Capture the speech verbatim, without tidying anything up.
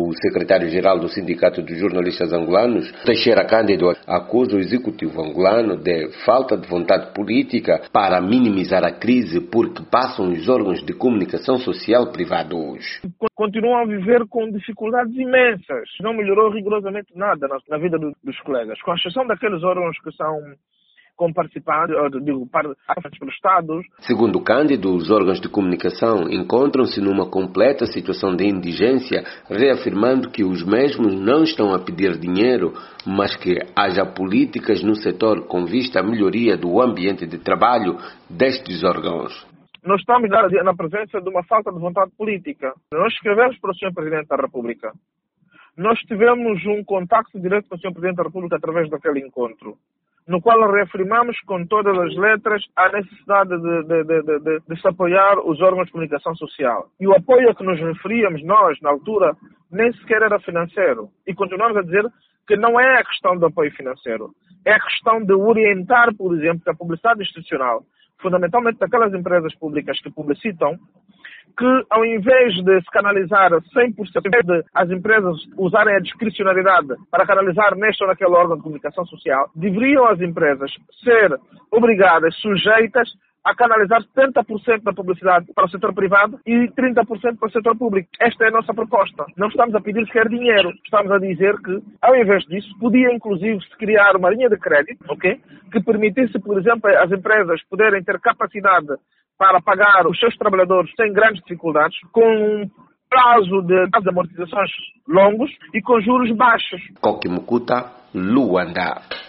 O secretário-geral do Sindicato dos Jornalistas Angolanos, Teixeira Cândido, acusa o executivo angolano de falta de vontade política para minimizar a crise porque passam os órgãos de comunicação social privados. Continuam a viver com dificuldades imensas. Não melhorou rigorosamente nada na, na vida do, dos colegas, com exceção daqueles órgãos que são com participantes, digo, participantes pelos Estados. Segundo Cândido, os órgãos de comunicação encontram-se numa completa situação de indigência, reafirmando que os mesmos não estão a pedir dinheiro, mas que haja políticas no setor com vista à melhoria do ambiente de trabalho destes órgãos. Nós estamos na presença de uma falta de vontade política. Nós escrevemos para o senhor Presidente da República. Nós tivemos um contacto direto com o senhor Presidente da República através daquele encontro, no qual reafirmamos com todas as letras a necessidade de, de, de, de, de se apoiar os órgãos de comunicação social. E o apoio a que nos referíamos, nós, na altura, nem sequer era financeiro. E continuamos a dizer que não é a questão do apoio financeiro. É a questão de orientar, por exemplo, a publicidade institucional, fundamentalmente daquelas empresas públicas que publicitam, que ao invés de se canalizar cem por cento, de as empresas usarem a discricionariedade para canalizar neste ou naquele órgão de comunicação social, deveriam as empresas ser obrigadas, sujeitas a canalizar setenta por cento da publicidade para o setor privado e trinta por cento para o setor público. Esta é a nossa proposta. Não estamos a pedir sequer dinheiro. Estamos a dizer que, ao invés disso, podia inclusive se criar uma linha de crédito, ok, que permitisse, por exemplo, as empresas poderem ter capacidade para pagar os seus trabalhadores sem grandes dificuldades, com um prazo de, de amortizações longos e com juros baixos. Coque Mucuta, Luanda.